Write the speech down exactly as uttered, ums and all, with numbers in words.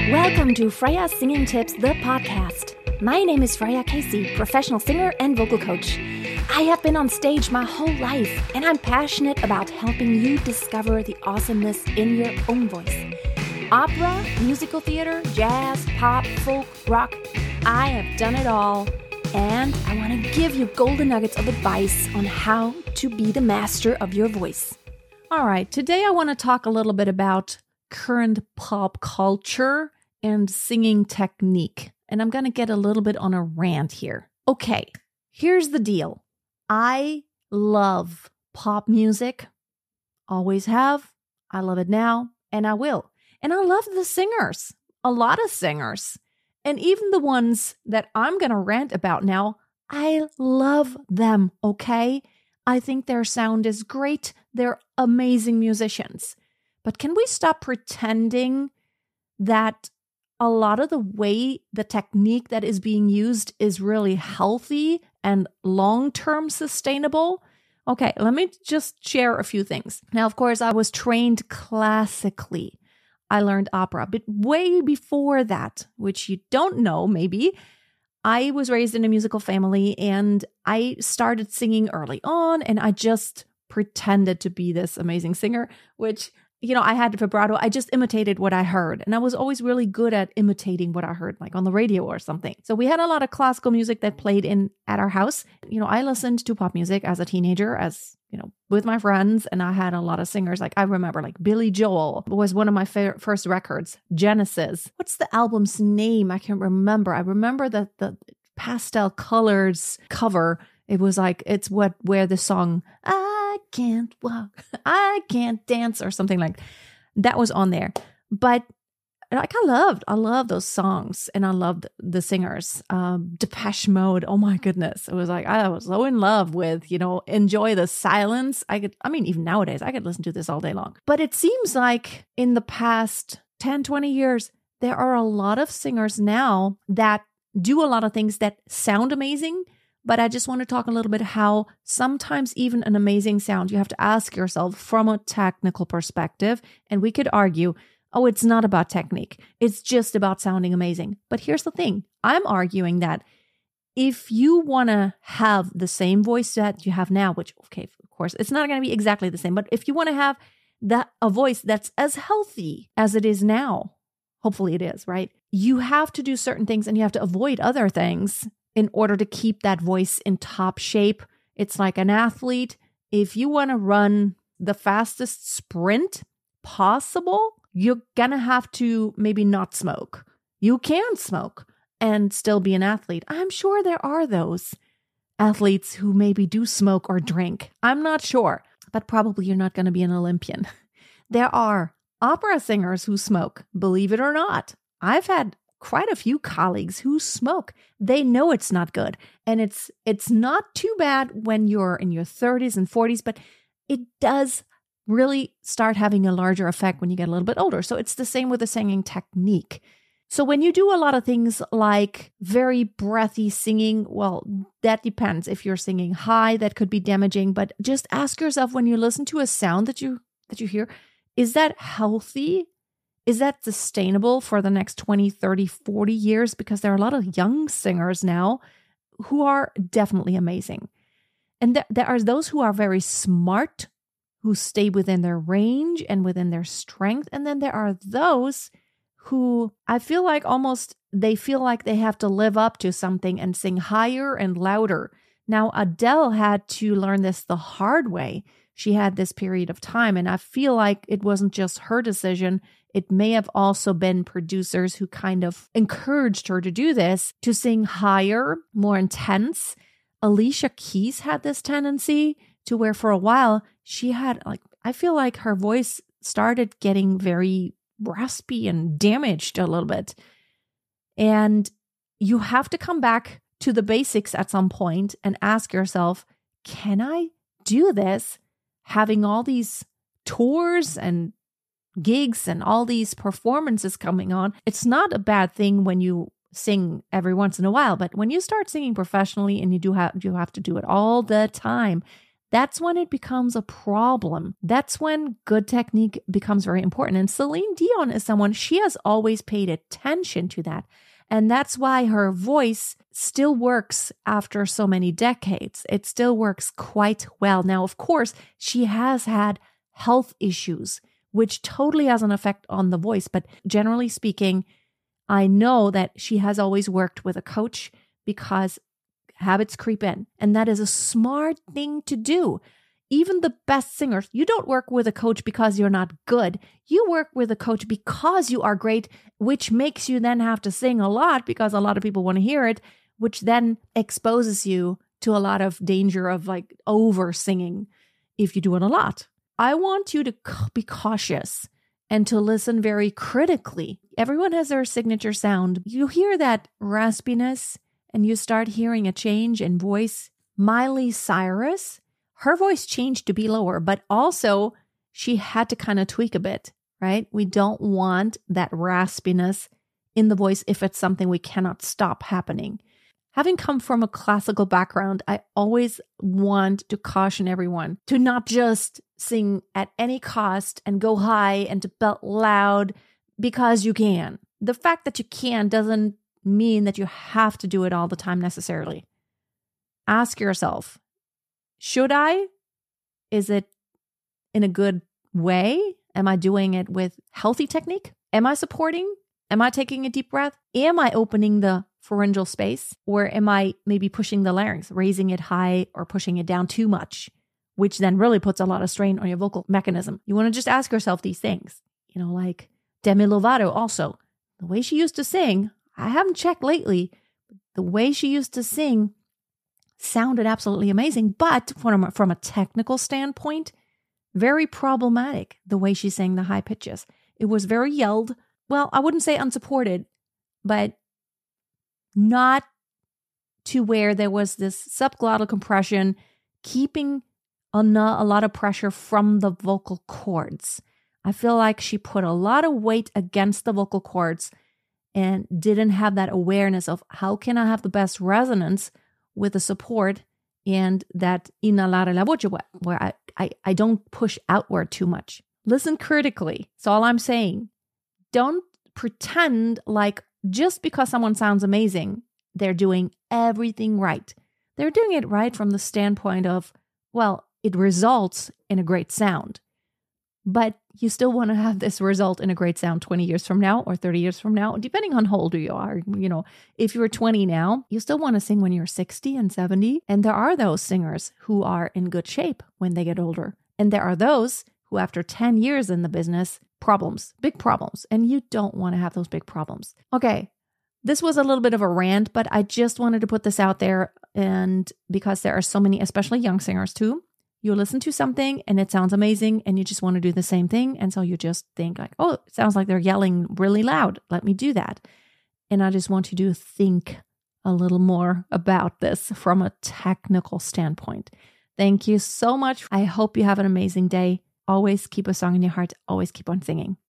Welcome to Freya Singing Tips, the podcast. My name is Freya Casey, professional singer and vocal coach. I have been on stage my whole life, and I'm passionate about helping you discover the awesomeness in your own voice. Opera, musical theater, jazz, pop, folk, rock, I have done it all, and I want to give you golden nuggets of advice on how to be the master of your voice. All right, today I want to talk a little bit about current pop culture and singing technique. And I'm going to get a little bit on a rant here. Okay, here's the deal. I love pop music. Always have. I love it now, and I will. And I love the singers. A lot of singers. And even the ones that I'm going to rant about now, I love them, okay? I think their sound is great. They're amazing musicians. But can we stop pretending that a lot of the way the technique that is being used is really healthy and long-term sustainable? Okay, let me just share a few things. Now, of course, I was trained classically. I learned opera, but way before that, which you don't know maybe, I was raised in a musical family and I started singing early on, and I just pretended to be this amazing singer, which, you know, I had vibrato. I just imitated what I heard. And I was always really good at imitating what I heard, like on the radio or something. So we had a lot of classical music that played in at our house. You know, I listened to pop music as a teenager, as, you know, with my friends. And I had a lot of singers. Like I remember like Billy Joel was one of my fa- first records. Genesis. What's the album's name? I can't remember. I remember that the pastel colors cover. It was like, it's what, where the song, I can't walk, I can't dance, or something like that was on there. But like, I loved, I love those songs, and I loved the singers. Um, Depeche Mode, oh my goodness. It was like, I was so in love with, you know, Enjoy the Silence. I could, I mean, even nowadays, I could listen to this all day long. But it seems like in the past ten, twenty years, there are a lot of singers now that do a lot of things that sound amazing. But I just want to talk a little bit how sometimes even an amazing sound, you have to ask yourself from a technical perspective. And we could argue, oh, it's not about technique. It's just about sounding amazing. But here's the thing. I'm arguing that if you want to have the same voice that you have now, which, okay, of course, it's not going to be exactly the same. But if you want to have that a voice that's as healthy as it is now, hopefully it is, right? You have to do certain things and you have to avoid other things in order to keep that voice in top shape. It's like an athlete. If you want to run the fastest sprint possible, you're going to have to maybe not smoke. You can smoke and still be an athlete. I'm sure there are those athletes who maybe do smoke or drink. I'm not sure, but probably you're not going to be an Olympian. There are opera singers who smoke, believe it or not. I've had quite a few colleagues who smoke. They know it's not good. And it's it's not too bad when you're in your thirties and forties, but it does really start having a larger effect when you get a little bit older. So it's the same with the singing technique. So when you do a lot of things like very breathy singing, well, that depends. If you're singing high, that could be damaging. But just ask yourself, when you listen to a sound that you that you hear, is that healthy? Is that sustainable for the next twenty, thirty, forty years? Because there are a lot of young singers now who are definitely amazing. And th- there are those who are very smart, who stay within their range and within their strength. And then there are those who I feel like almost they feel like they have to live up to something and sing higher and louder. Now, Adele had to learn this the hard way. She had this period of time, and I feel like it wasn't just her decision. It may have also been producers who kind of encouraged her to do this, to sing higher, more intense. Alicia Keys had this tendency to where for a while she had, like, I feel like her voice started getting very raspy and damaged a little bit. And you have to come back to the basics at some point and ask yourself, can I do this? Having all these tours and gigs and all these performances coming on, it's not a bad thing when you sing every once in a while. But when you start singing professionally and you do have you have to do it all the time, that's when it becomes a problem. That's when good technique becomes very important. And Celine Dion is someone, she has always paid attention to that. And that's why her voice still works after so many decades. It still works quite well. Now, of course, she has had health issues, which totally has an effect on the voice. But generally speaking, I know that she has always worked with a coach because habits creep in. And that is a smart thing to do. Even the best singers, you don't work with a coach because you're not good. You work with a coach because you are great, which makes you then have to sing a lot because a lot of people want to hear it, which then exposes you to a lot of danger of like over singing if you do it a lot. I want you to be cautious and to listen very critically. Everyone has their signature sound. You hear that raspiness and you start hearing a change in voice. Miley Cyrus, her voice changed to be lower, but also she had to kind of tweak a bit, right? We don't want that raspiness in the voice if it's something we cannot stop happening. Having come from a classical background, I always want to caution everyone to not just sing at any cost and go high and to belt loud because you can. The fact that you can doesn't mean that you have to do it all the time necessarily. Ask yourself, should I? Is it in a good way? Am I doing it with healthy technique? Am I supporting? Am I taking a deep breath? Am I opening the pharyngeal space? Or am I maybe pushing the larynx, raising it high or pushing it down too much, which then really puts a lot of strain on your vocal mechanism? You want to just ask yourself these things. You know, like Demi Lovato also, the way she used to sing, I haven't checked lately, the way she used to sing sounded absolutely amazing, but from a, from a technical standpoint, very problematic, the way she sang the high pitches. It was very yelled. Well, I wouldn't say unsupported, but not to where there was this subglottal compression, keeping a, a lot of pressure from the vocal cords. I feel like she put a lot of weight against the vocal cords and didn't have that awareness of how can I have the best resonance with the support and that inhalare la voce, where I, I, I don't push outward too much. Listen critically. That's all I'm saying. Don't pretend like just because someone sounds amazing, they're doing everything right. They're doing it right from the standpoint of, well, it results in a great sound. But you still want to have this result in a great sound twenty years from now or thirty years from now, depending on how old you are. You know, if you're twenty now, you still want to sing when you're sixty and seventy. And there are those singers who are in good shape when they get older. And there are those who, after ten years in the business, problems, big problems. And you don't want to have those big problems. Okay, this was a little bit of a rant, but I just wanted to put this out there. And because there are so many, especially young singers too, you listen to something and it sounds amazing and you just want to do the same thing. And so you just think like, oh, it sounds like they're yelling really loud. Let me do that. And I just want you to think a little more about this from a technical standpoint. Thank you so much. I hope you have an amazing day. Always keep a song in your heart. Always keep on singing.